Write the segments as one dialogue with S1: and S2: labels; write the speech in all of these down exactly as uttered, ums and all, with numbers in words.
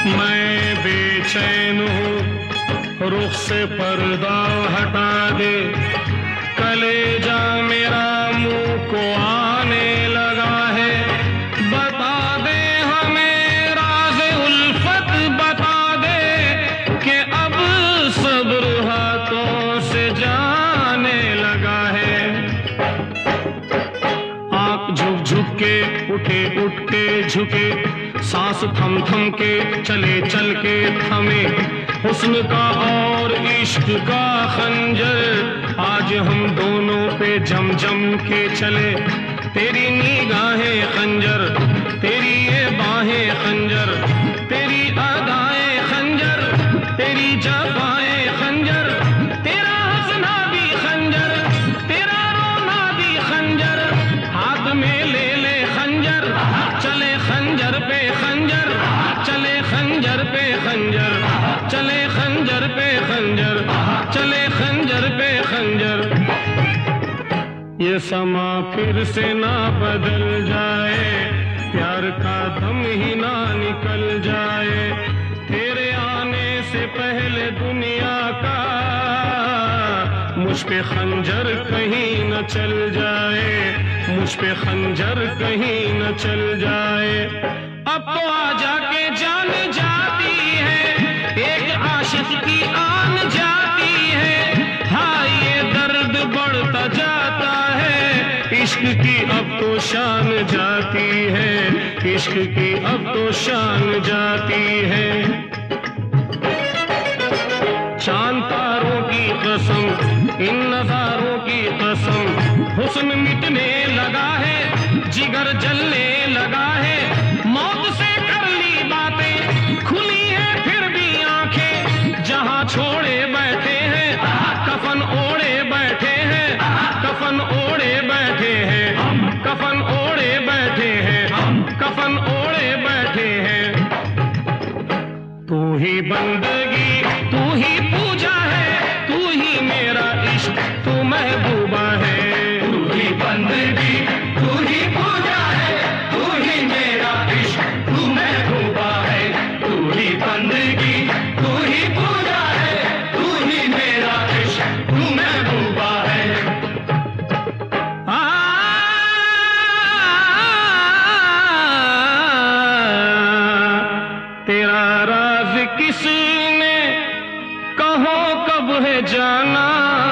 S1: मैं बेचैन हूँ, रुख से पर्दा हटा दे। कलेजा मेरा मुंह को आने लगा है, बता दे हमें राज़ उल्फत, बता दे कि अब सब्र हाथों से जाने लगा है। आँख झुक झुक के उठे, उठ के झुके, सांस थम थम के चले, चल के थमे, हुस्न का और इश्क का खंजर आज हम दोनों पे जम जम के चले। तेरी निगाहें खंजर, तेरी ये बाहें खंजर, तेरी अदाएं खंजर, तेरी जबाएं खंजर, तेरा हंसना भी खंजर, तेरा रोना भी खंजर। हाथ में ले ले खंजर, चले खंजर पे खंजर, चले खंजर पे खंजर, चले खंजर पे खंजर, चले खंजर पे खंजर। ये समा फिर से ना बदल जाए, प्यार का दम ही ना निकल जाए। तेरे आने से पहले दुनिया का मुझ पे खंजर कहीं न चल जाए, मुझ पे खंजर कहीं न चल जाए। अब तो आजा के जान जाती है, एक आशिक की आन जाती है। हाँ ये दर्द बढ़ता जाता है, इश्क की अब तो शान जाती है, इश्क की अब तो शान जाती है। चांद तारों की कसम, इन नजारों की कसम, हुस्न मिटने लगा है, जिगर जलने लगा है। मौत से कर ली बातें, खुली है फिर भी आंखें, जहां छोड़े बैठे हैं कफन ओढ़े बैठे हैं, कफन ओढ़े बैठे हैं, कफन ओढ़े बैठे हैं, कफन ओढ़े बैठे हैं। तू ही बंदगी, तू ही पूजा है, तू ही मेरा इश्क, तू महबूबा है।
S2: तू ही बंदगी, तू ही पूजा है, तू ही मेरा इश्क, तू महबूबा है। तू ही बंदगी, तू ही पूजा है, तू ही मेरा इश्क, तू महबूबा है।
S1: आ, तेरा राज किसने कहो कब है जाना,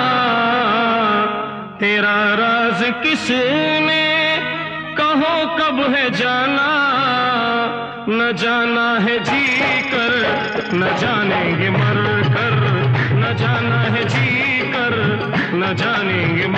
S1: तेरा राज किसने कहो कब है जाना। न जाना है जी कर, न जानेंगे मर कर, न जाना है जी कर, न जानेंगे